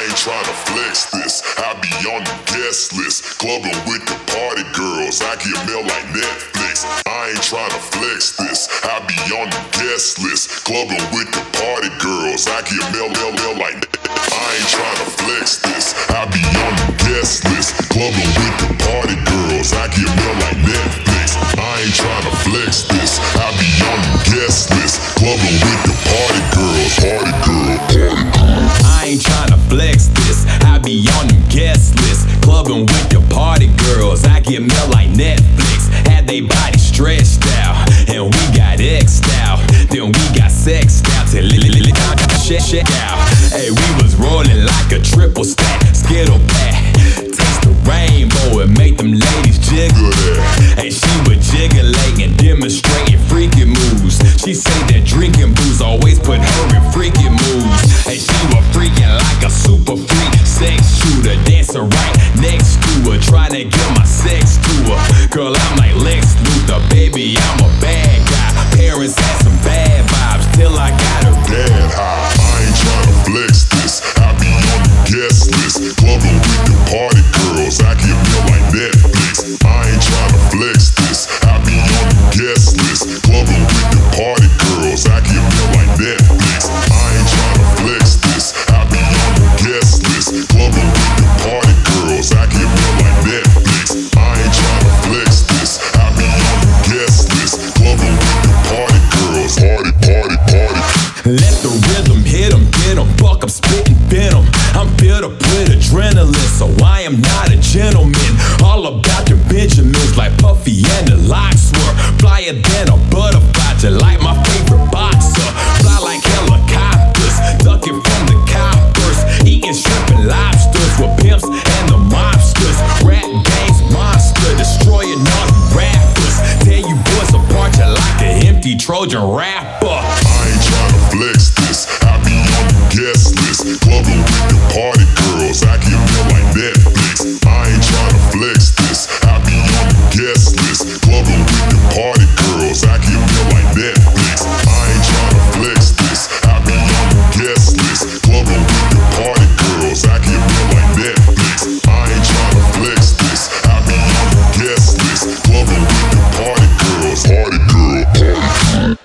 ain't tryna flex this. I be on the guest list, clubbing with the party girls. I get mail like Netflix. I ain't tryna flex this. I be on the guest list, clubbing with the party girls. I get mail like I ain't tryna flex this. I be on the guest list, clubbing with the party girls. I get mail like Netflix. I ain't tryna flex this. I be on the guest list, clubbing with the party girls. Party girl, party girl. I ain't tryna flex this. I be on them guest list, clubbing with the party girls. I get mail like Netflix. Had they body stretched out, and we got X'd out. Then we got sexed out till shit out. Hey, we was rolling like a triple stack, Skittle pack. Taste the rainbow and make them ladies jiggle there. And she was jiggling, demonstrating freaky moves. She say that drinking booze always put her in freaky moods. And she was freaking like a super freak, sex shooter, dancing right next to her, trying to get my sex to her. Girl, I'm like Lex Luthor, baby, I'm a bad guy. Parents had some bad vibes till I got her dead high. I ain't tryna flex this. I be on the guest list, clubbing with the party girls. I get mail like Netflix. I ain't tryna flex this. I be on the guest list, clubbing with the party girls. I get mail like Netflix. I ain't tryna flex this. I be on the guest list, clubbing with the party girls. I get mail like Netflix. I ain't tryna flex this. I be on the guest list, clubbing with the party girls. Party, party, party. Let the rhythm hit 'em, get 'em, fuck 'em, spittin' venom. I'm filled up with adrenaline, so I am not a gentleman. All about the Benjamins like Puffy and the Locksworth. Flyer than a butterfly, just like my favorite boxer. Fly like helicopters, ducking from the coppers. Eating shrimp and lobsters with pimps and the mobsters. Rap games monster, destroying all you rappers. Tear you boys apart just like an empty Trojan rapper. I ain't tryna flex this. I be on the guest list, clubbing with the party girls. I get mail like Netflix. I ain't tryna flex this. I be on the guest list, clubbing with the party girls. I get mail like Netflix. I ain't tryna flex this. I be on the guest list, clubbing with the party girls. I get mail like Netflix. I ain't tryna flex this. I be on the guest list, clubbing with the party girls. Party girl, party girl.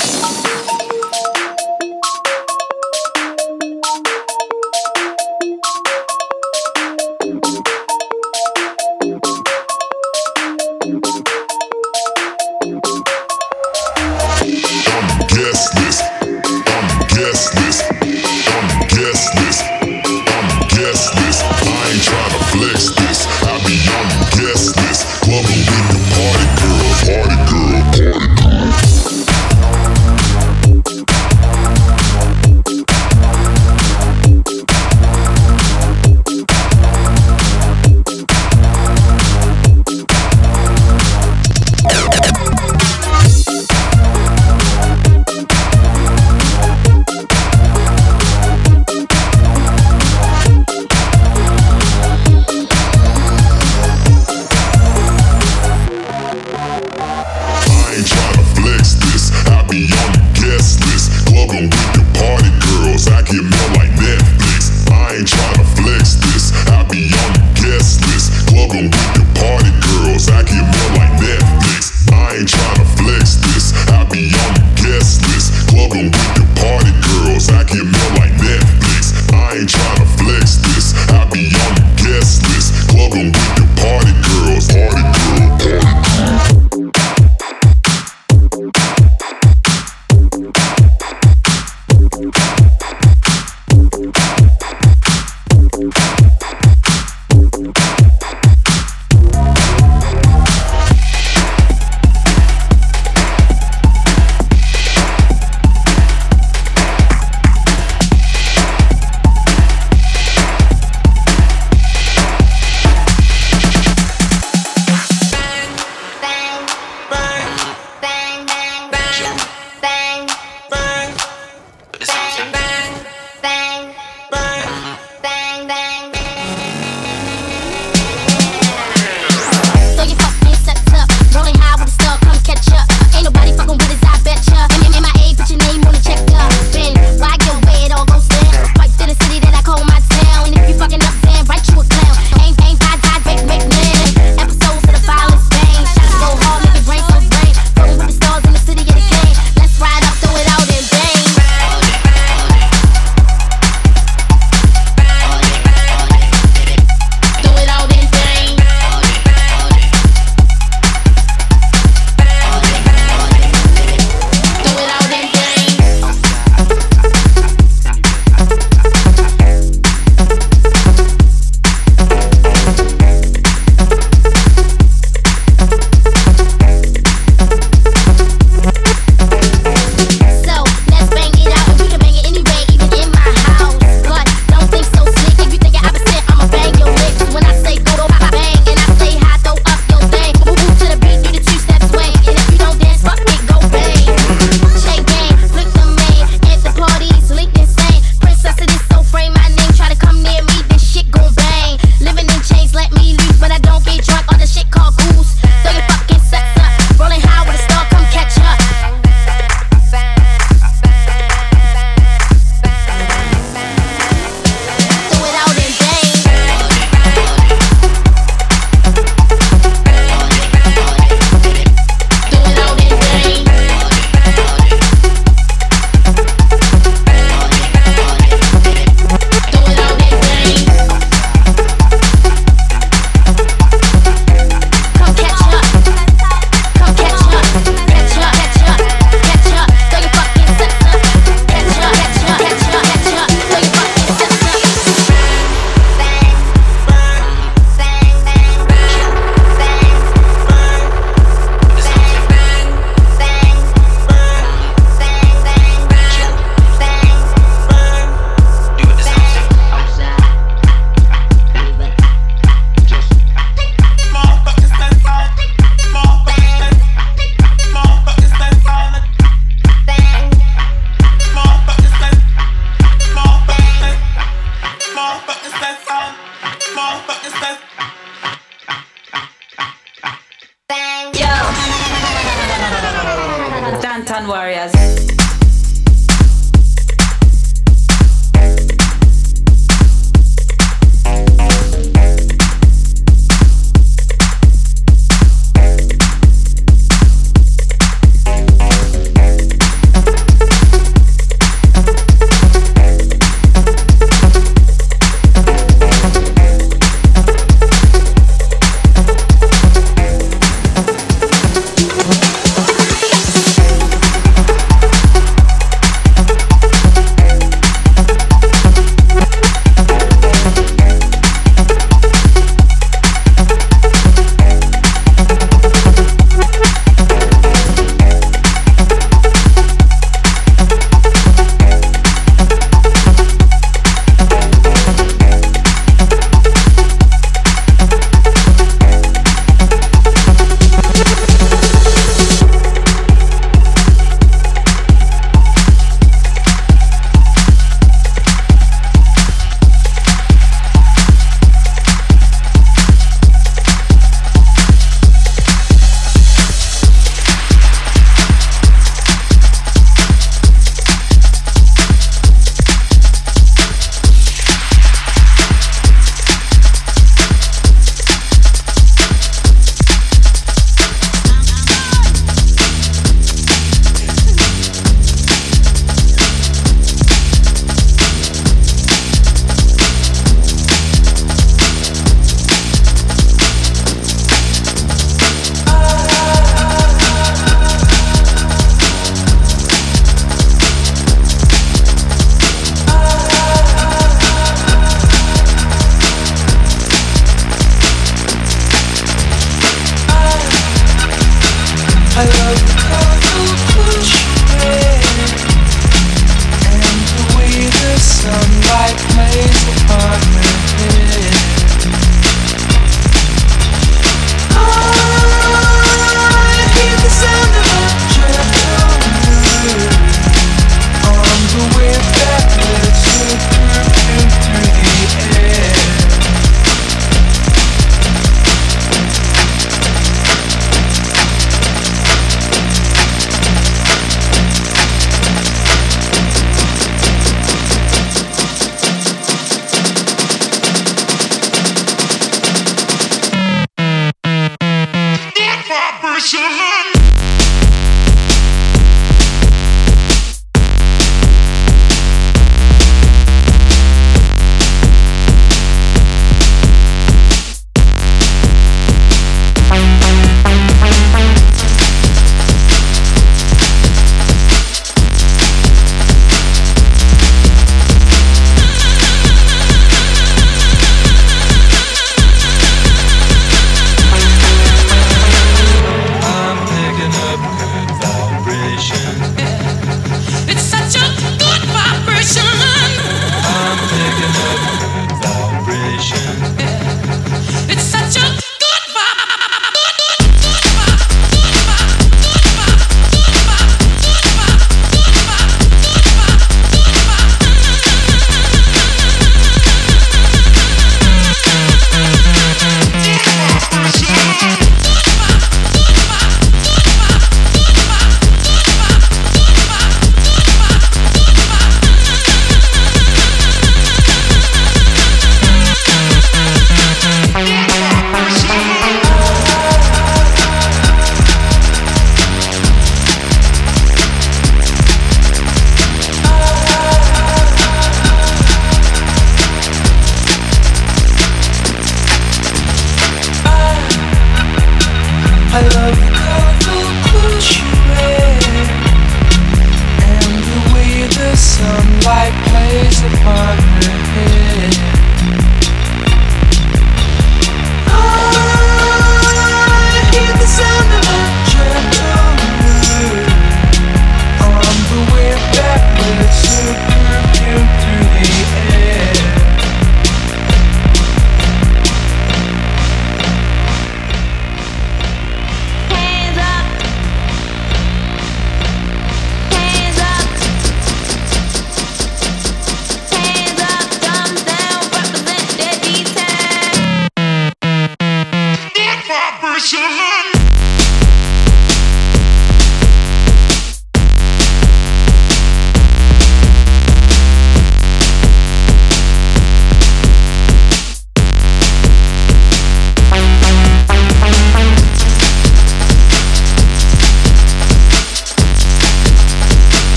Ragamuffin Warriors.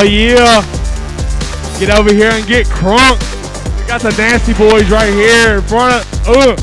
yeah. Get over here and get crunk. We got the Nasty Boys right here in front of.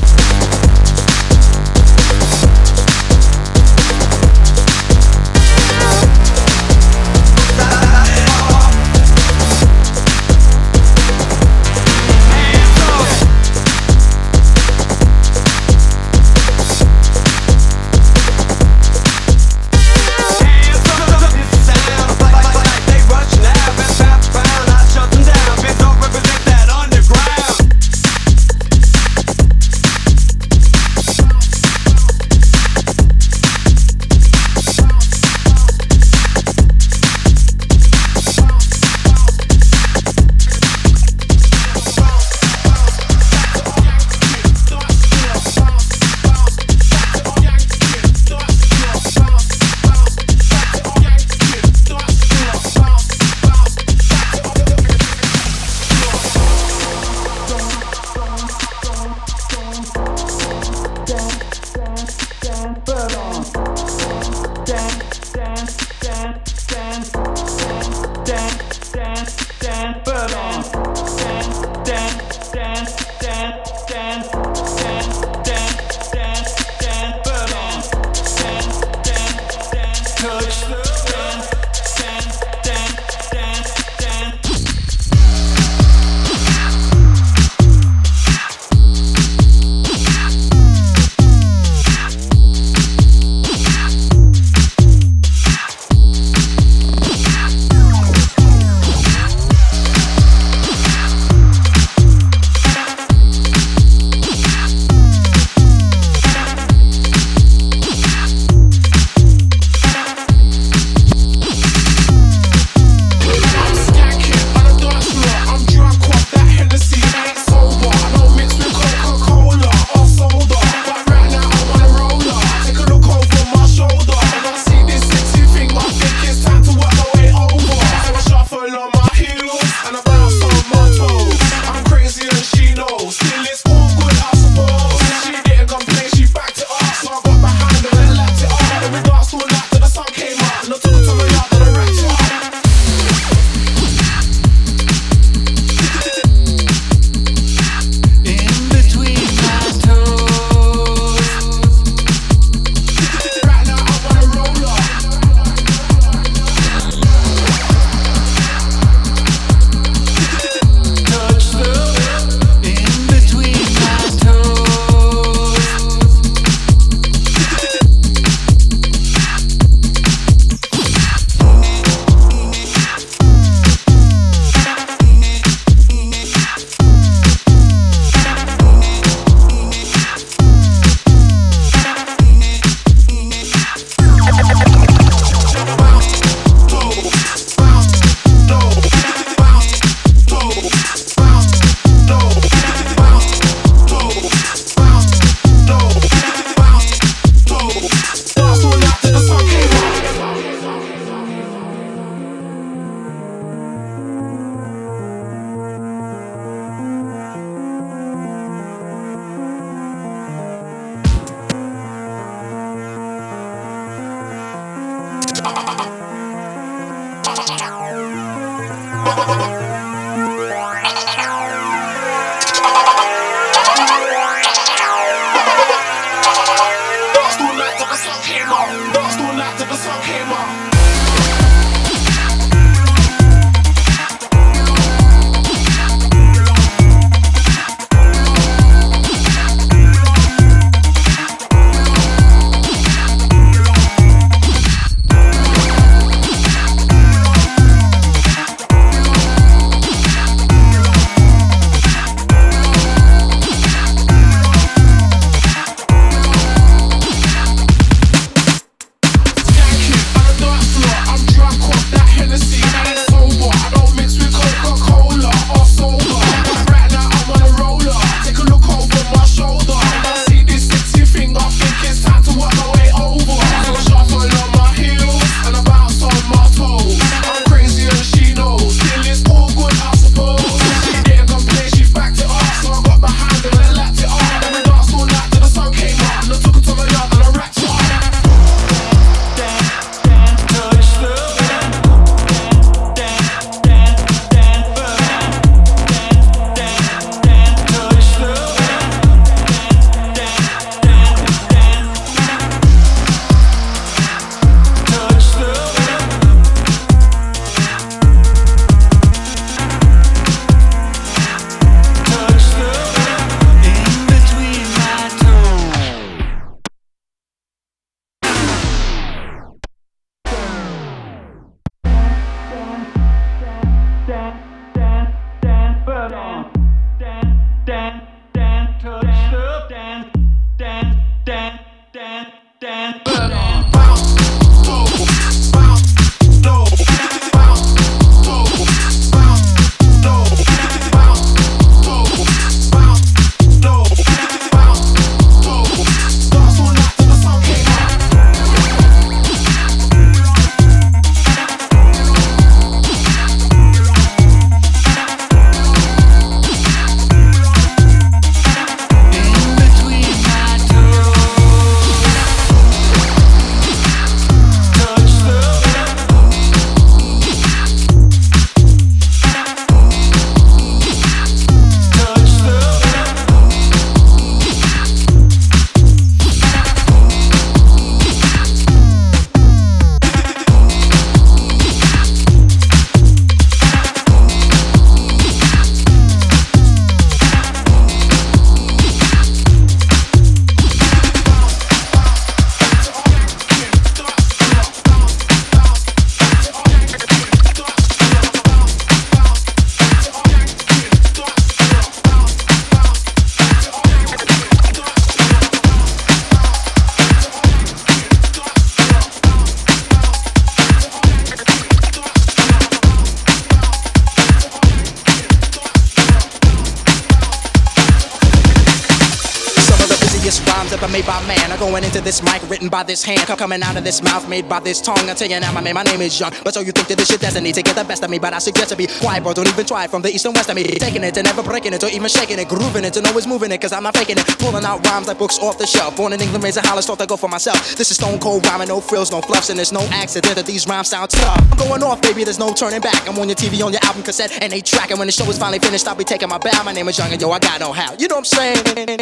Made by man, I'm going into this mic written by this hand, coming out of this mouth made by this tongue. I tell you now, my man, my name is Young. But so you think that this shit destiny to get the best of me, but I suggest to be quiet, bro. Don't even try it. From the east and west of me, taking it and never breaking it, or even shaking it, grooving it, and always moving it, cause I'm not faking it. Pulling out rhymes like books off the shelf. Born in England, raised in Hollis, thought I go for myself. This is stone cold rhyming, no frills, no fluffs, and there's no accident that these rhymes sound tough. I'm going off, baby, there's no turning back. I'm on your TV, on your album cassette, and they track. And when the show is finally finished, I'll be taking my bow. My name is Young, and yo, I got no how. You know what I'm saying?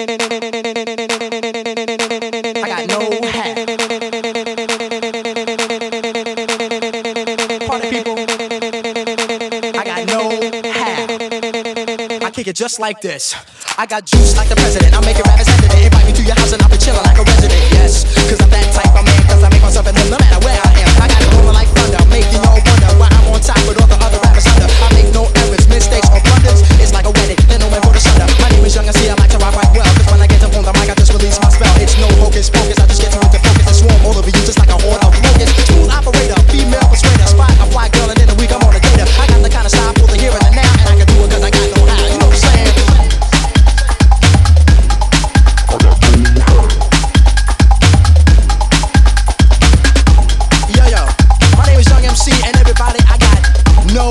I got no hat. Party people, I got no hat. I kick it just like this. I got juice like the president. I'm making rappers Saturday. Invite me to your house and I'll be chilling like a resident. Yes, cause I'm that type of man. Cause I make myself in them no matter where I am. I got it rolling like thunder, making y'all wonder why I'm on top with all the other rappers under. I make no errors, mistakes or blunders. It's like a wedding, then no man for the shutter. My name is Young, I see I like to rock right well. Cause when I get up on the mic, I just release my spell. It's no hocus pocus, I just get to it to focus and swarm all over you just like a horde of locusts. Smooth operator, female persuader, spot a fly girl and in a week I'm on a data. I got the kind of style for the here and the now, and I can do it cause I got no how. You know what I'm saying? Yo, my name is Young MC, and everybody, I got no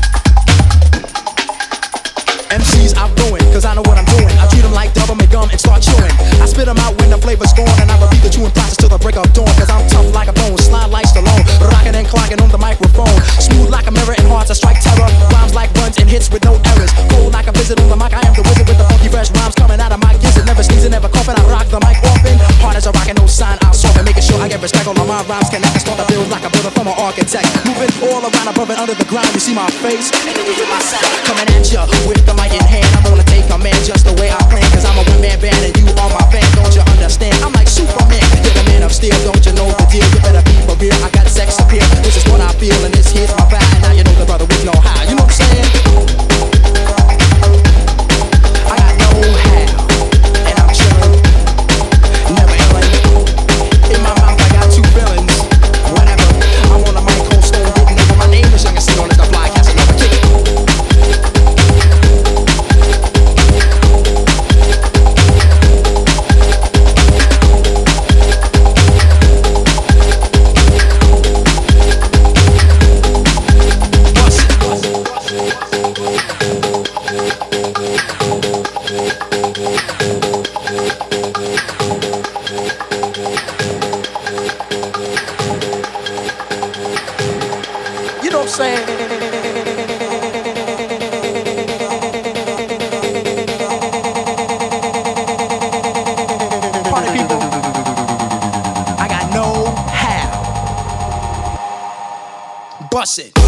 MCs I've ruined, cause I know what I'm doing. I treat them like double gum and start chewing. I spit them out when the flavor's gone, and I repeat the chewing process till the break of dawn. Cause I'm tough like a bone, slide like Stallone, rocking and clocking on the microphone. Smooth like a mirror and hard to strike terror. Rhymes like runs and hits with no errors. Cold like a visit on the mic, I am the wizard with the funky fresh rhymes coming out of my gizzard. Never sneezing, never coughing, I rock the mic often. Hard as a rock and no sign, I'll solve it. Making sure I get respect, all of my rhymes connect and start to build like a builder from an architect. Moving all around above and under the ground, you see my face, and then you hear my sound. Coming at ya with the mic in hand, I'm gonna take command just the way I plan. Cause I'm a one-man band and you are my fan, don't you understand? I'm like Superman, you're the man of steel, don't you know the deal? You better be for real, I got sex appeal. This is what I feel and this here's my vibe. And now you know the brother with no how, you know what I'm saying? I got no how, and I'm chillin', never illin'. In my mouth I got two feelings, whatever. I'm on the mic, cold stone, getting over. My name is Young and see on as the fly cast and never kick it. You know what I'm saying? Party people, I got no how. Bust it.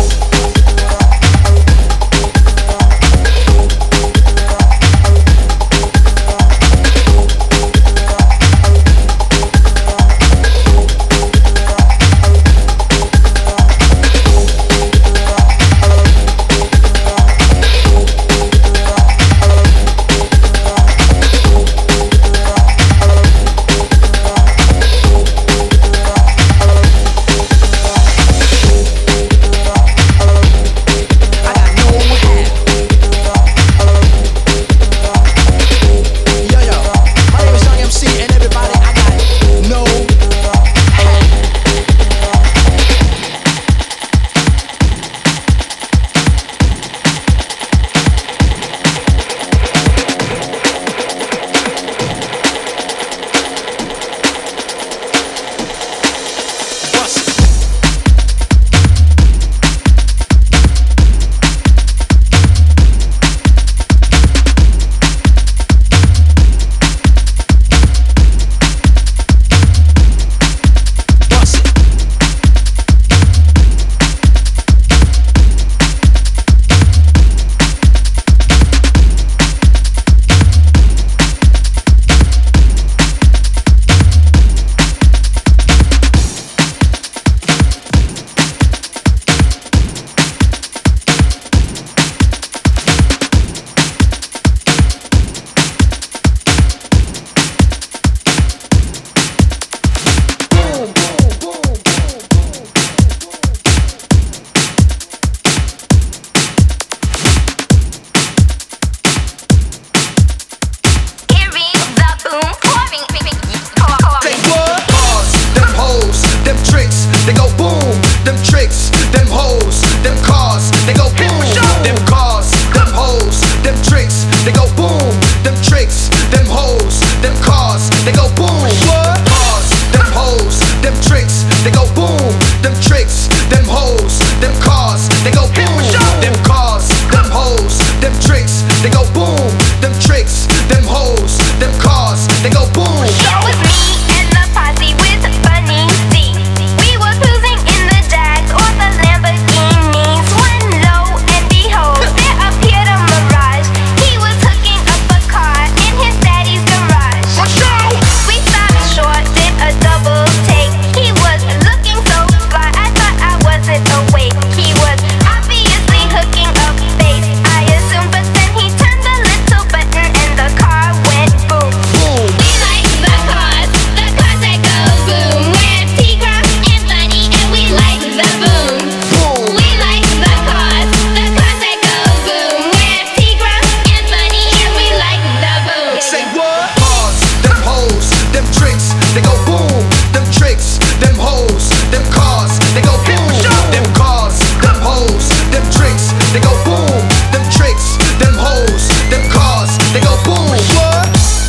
they go boom. Them tricks, them hoes, them cars, they go boom. What? Cars, them hoes, them tricks, they go boom. Them tricks, them hoes, them cars, they go boom. Them cars, them hoes, them tricks, they go boom. Them tricks, them hoes, them cars, they go boom. It was me and the posse with Bunny D. We were cruising in the Jags or the Lamborghinis. When lo and behold, there appeared a Mirage. He was hooking up a car in his daddy's garage. We stopped short, did a double take. He was looking so fly, I thought I wasn't awake. He was obviously hooking up bass, I assumed, but then he turned the little button and the car went boom. We like the cars that go boom. We're Tigra and Bunny and we like the boom. We like the cars that go boom. We're Tigra and Bunny and we like the boom. Say what? Cars, them hoes, them tricks, they go boom. Them tricks, them hoes, them cars, they go boom. Them cars, them hoes, them tricks, they go boom. Them tricks, them hoes, them cars, they go boom. What?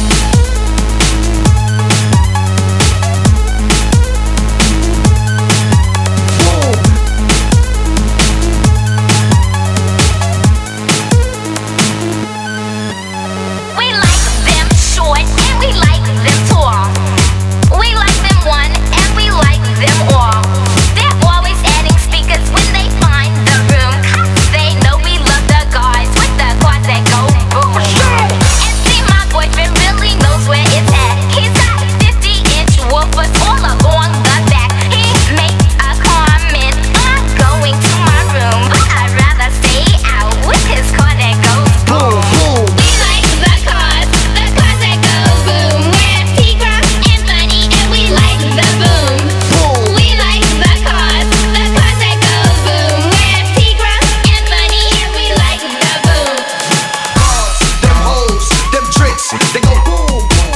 Boom. We like them short and we like them tall. We like them one and we like them all. They're always adding speakers when they find the room, 'cause they know we love the guys with the cars that go boom. And see, my boyfriend really knows where it's at. He's got 50-inch woofers all along the back. He makes a comment on going to my room, but I'd rather stay out with his car that goes boom. Boom. We like the cars that go boom. We're Tigra and Bunny and we like the boom. Boom. We like the cars that go boom. We're Tigra and Bunny and we like the boom. Cars, them hoes, them tricks, they go boom.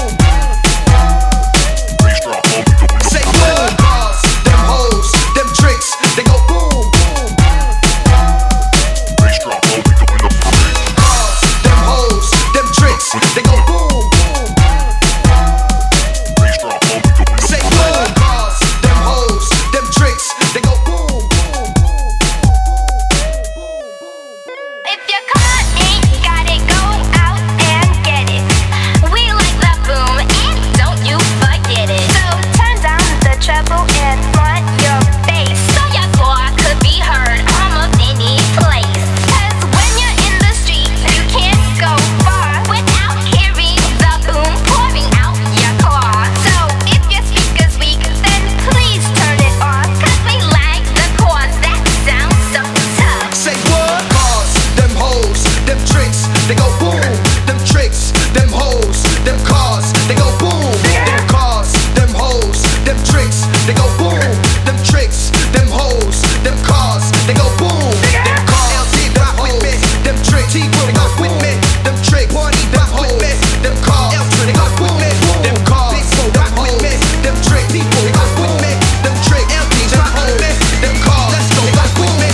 Say boom. Cars, them hoes, them tricks, they go boom. Cars, them hoes, them tricks, they go boom. Say boom. Cars, them hoes, them tricks, they go boom. If your car ain't got it, go out and get it. We like the boom and don't you forget it. So turn down the treble and front your bass, so your car could be heard almost any place. 'Cause when you're in the street, you can't go far without hearing the boom pouring out your car. So if your speaker's weak, then please turn it off, 'cause we like the cars that sound so tough. Say what? Cars, them hoes, them tricks, they go boom. Them tricks, them hoes, them cars, they go boom. Them cars, them hoes, them tricks, they go boom. Them tricks, them hoes, them cars, they go boom. Them cars, them hoes, them tricks, they go with me. Them tricks, them hoes, them cars, they go boom. Them cars, them hoes, them tricks, they go with me. Them tricks, them hoes, them cars, they go with me.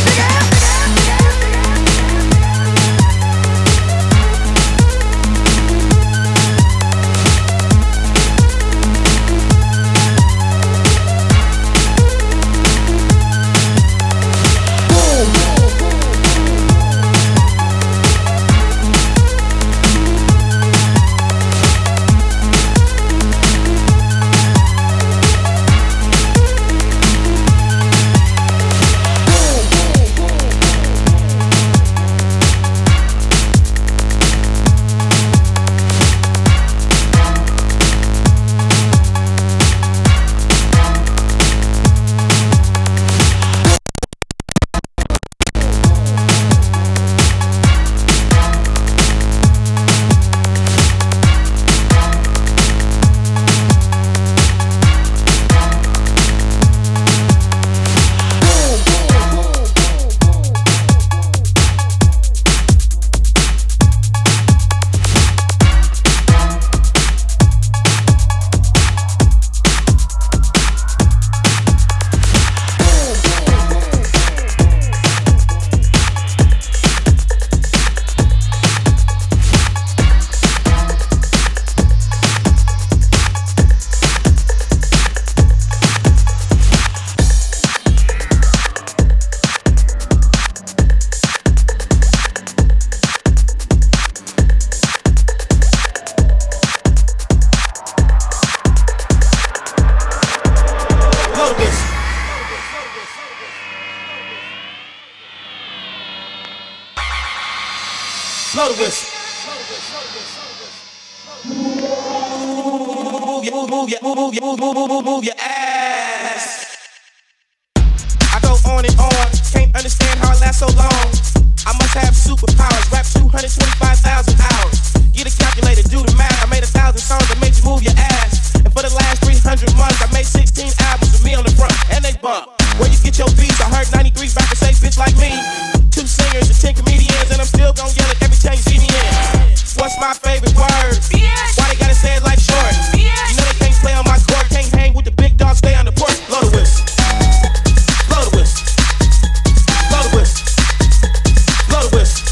Move your ass. I go on and on, can't understand how it lasts so long. I must have superpowers, rap 225,000 hours. Get a calculator, do the math. I made 1,000 songs that made you move your ass. And for the last 300 months, I made 16 albums with me on the front, and they bump. Where you get your beats? I heard 93 rappers say bitch like me. 2 singers and 10 comedians, and I'm still gon' yell it every time you see me in. What's my favorite word? Why they gotta say it like short? You know they can't play on my court, can't hang with the big dogs, stay on the porch. Blow the whistle. Blow the whistle. Blow the whistle. Blow the whistle.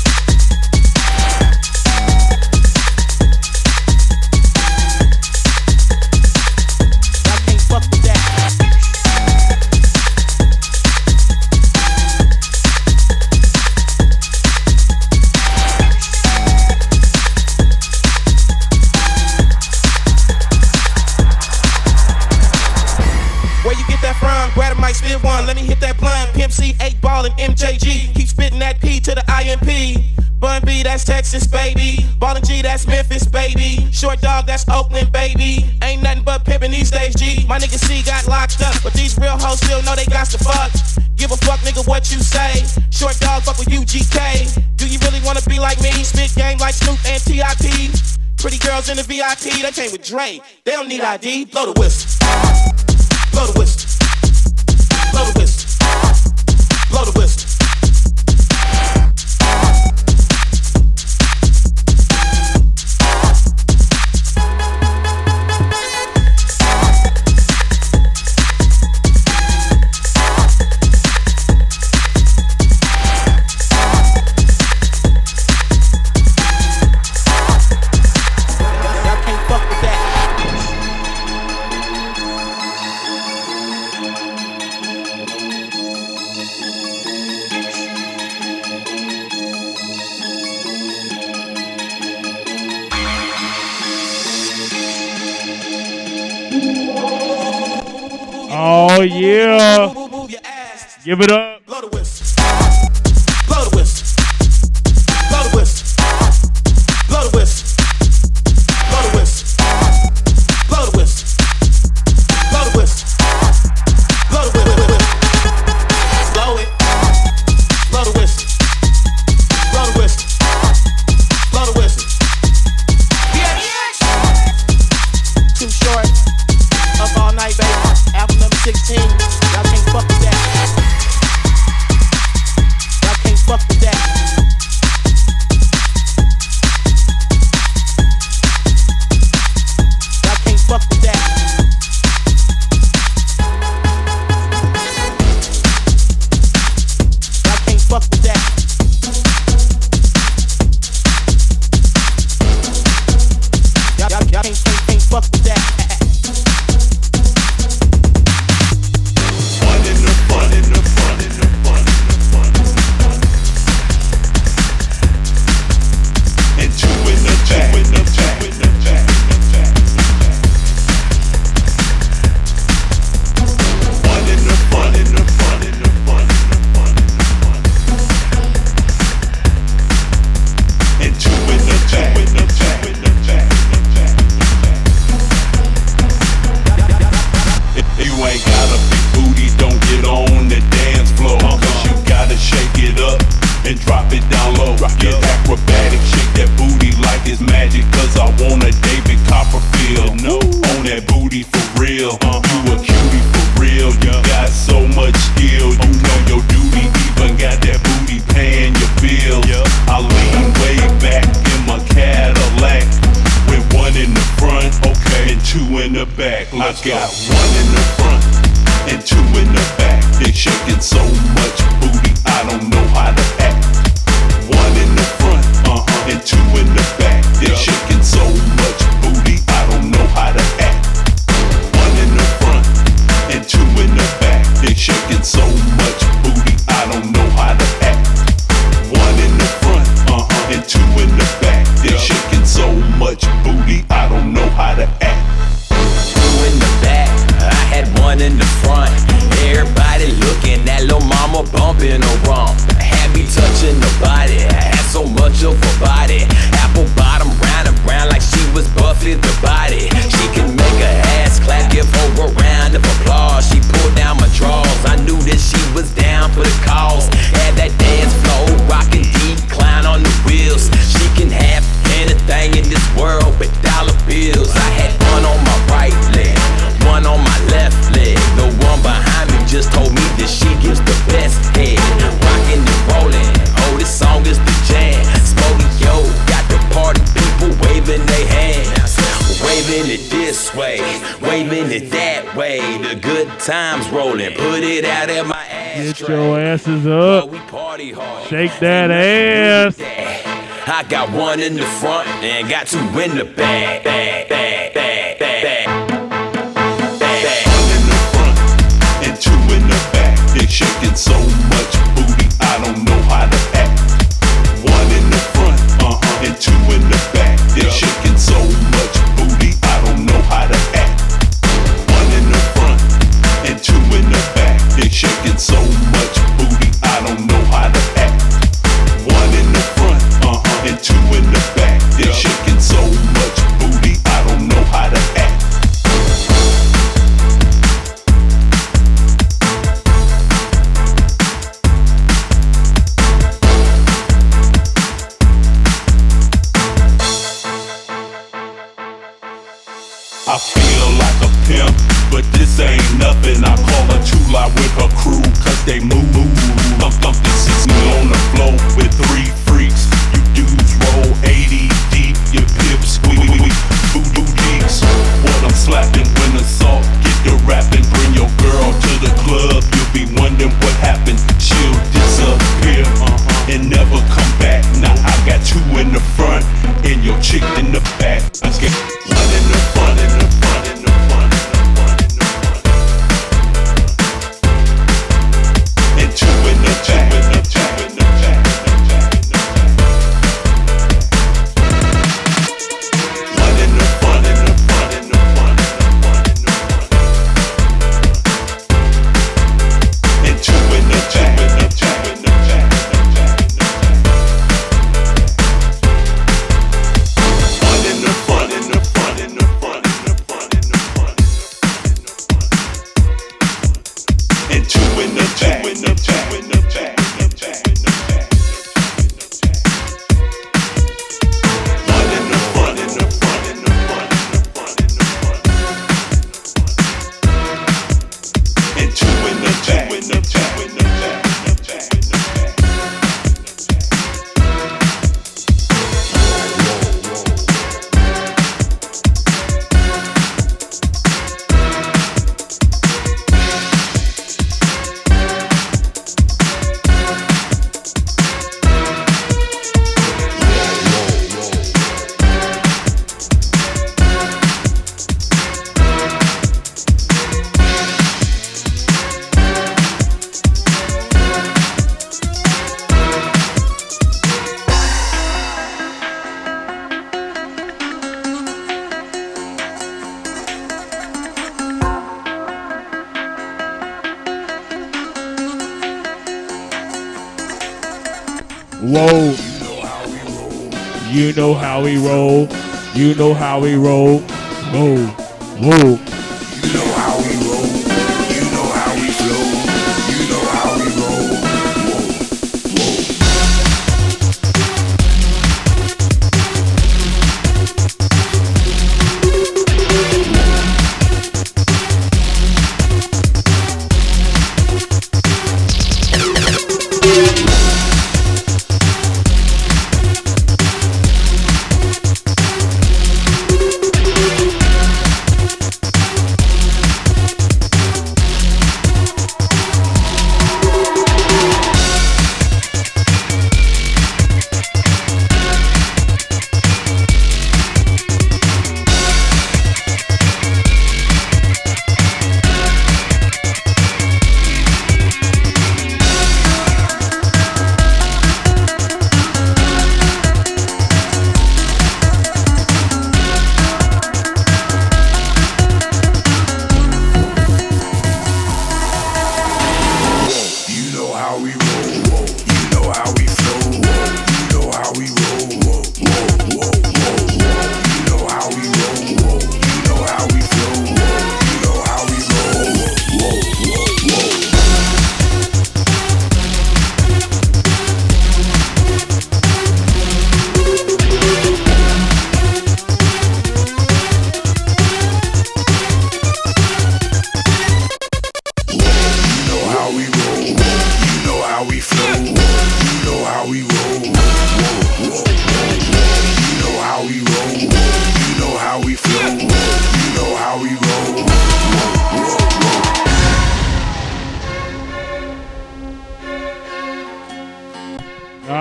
Y'all can't fuck with that. Where you get that from? Grab a mic, spit one. Let me hit that blunt. Pimp C, 8 ball, and MJG. Keep spitting that P to the IMP. Bun B, that's Texas, baby. Ballin' G, that's Memphis, baby. Short dog, that's Oakland, baby. Ain't nothing but pimpin' these days, G. My nigga C got locked up, but these real hoes still know they got to fuck. Give a fuck, nigga, what you say. Short dog, fuck with UGK. Do you really wanna be like me? Spit game like Snoop and T.I.P. Pretty girls in the VIP, they came with Dre. They don't need ID. Blow the whistle. Blow the whistle. Blow the whistle. Blow the whistle. Y'all can't fuck with that. Oh yeah. Move your ass. Give it up. Blow the whistle. Blow the whistle. Blow the whistle. Blow the whistle. Blow the whistle. Blow the whistle. Blow the whistle. Blow the whistle. Blow it. Blow the whistle. Blow the whistle. Blow the whistle. Too short. Up all night, baby. Album number 16. Y'all can't fuck with that. Y'all can't fuck with that. Y'all can't fuck with that. Y'all can't fuck with that. Y'all can't fuck with that. I got one in the front and 2 in the back. They shaking so much booty, I don't know how to act. 1 in the front, and 2 in the back. They shaking so much booty, I don't know how to act. 1 in the front and 2 in the back. They shaking so much booty, I don't know how to act. 1 in the front, and 2 in the back. They shaking so much booty, I don't know how to act. In the back, I had waving it this way, waving it that way. The good times rolling, put it out at my ass. Get your asses up. We party hard. Shake that ass. I got one in the front and got two in the back. One in the front and two in the back. They shaking so much booty, I don't know how to act. One in the front, and two in the back. They shaking so much booty, I don't know how to act. One in the front and two in the back. They shaking so much booty, I don't know how to act. One in the front, and two in the back. They're shaking so much booty, I don't know how to act. I feel like a pimp, but this ain't nothing. I call her Tula with her crew, cause they move. Thump this is me on the floor with three freaks. You dudes roll 80 deep, your pips squeak. Voodoo geeks, what I'm slapping when assault. Get the rapping, bring your girl to the club. You'll be wondering what happened. She'll disappear and never come back. Now I got two in the front and your chick in the back. I get one in the front, in the front, in the front, in the front, in the front. And two in the back, in the back, in the back, in the back, in the back. One in the front, in the front, in the front, in the front, in the front. And two in the back, in the back, in the back, in the back, in the back. One in the front, in the front, in the front, in the front, in the front, in the front, in the front. And two in the back, in the back, in the back, in the back, in the back. One in the front, in the front, in the front, in the front, in the front. And two in the back, in the back, in the back, in the back, in the back. Whoa. You know how we roll. You know how we roll. Whoa. Whoa. You know how we roll. You know how we flow. You know how we roll.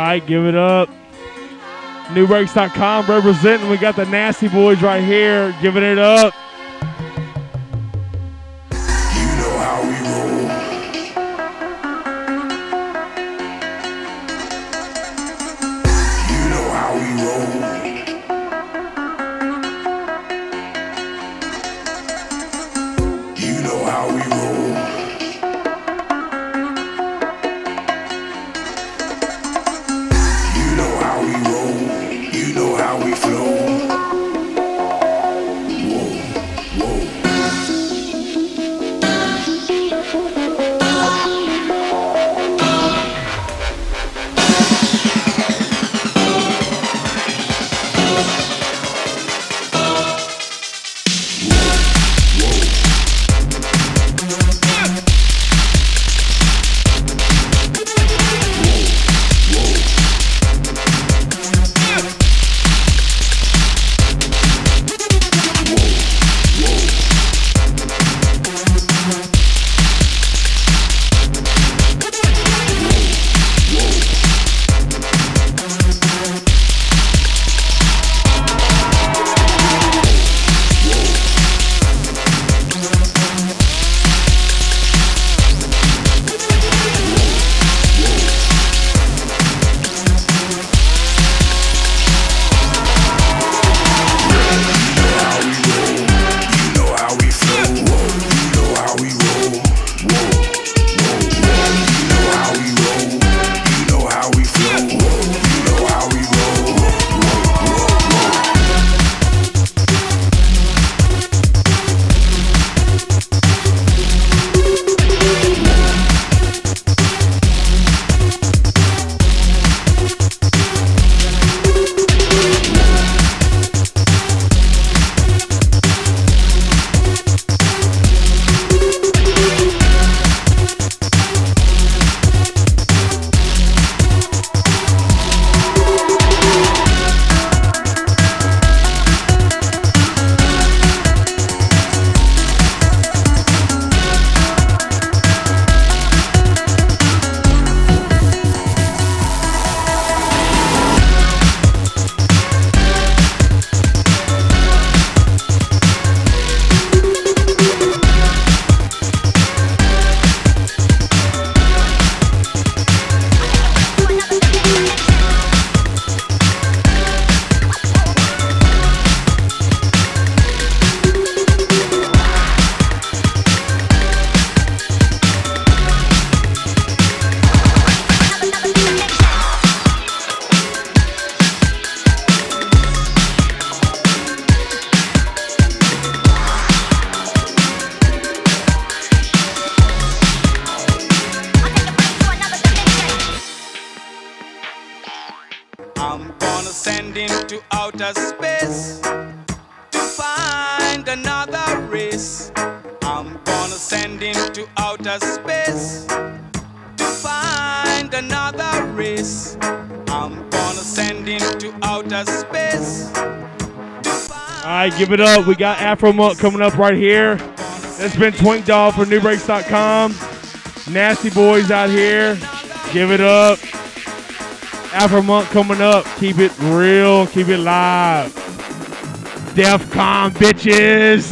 right, give it up. NewBreaks.com representing. We got the Nasty Boys right here, giving it up. You know how we roll. You know how we roll. You know how we roll. You know how we roll. You know how we flow. Whoa, whoa. I'm gonna send him to outer space to find another race. I'm gonna send him to outer space to find another race. I'm gonna send him to outer space. All right, give it up. We got Afro Monk coming up right here. That's been Twink Dog for NewBreaks.com. Nasty Boys out here. Give it up. Afro Monk coming up. Keep it real. Keep it live. DEF CON, bitches.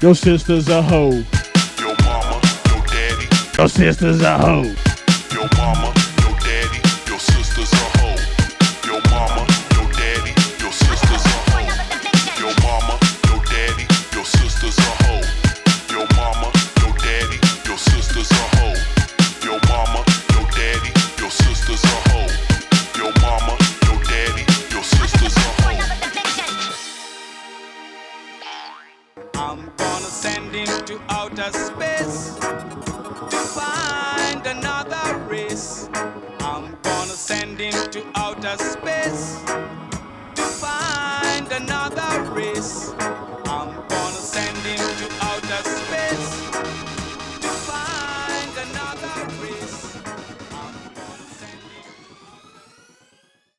Your sister's a hoe. Your mama, your daddy. Your sister's a hoe. Your mama, your daddy. Your sister's a hoe. Your mama, your daddy. Your sister's a hoe. Your mama, your daddy. Your sister's a hoe. Your mama, your daddy. Your sister's a hoe. Your mama, your daddy. Your sister's a hoe. Your mama, your daddy. Your sister's a hoe. I'm gonna send him to outer space to find another race. I'm gonna send him to outer space to find another race.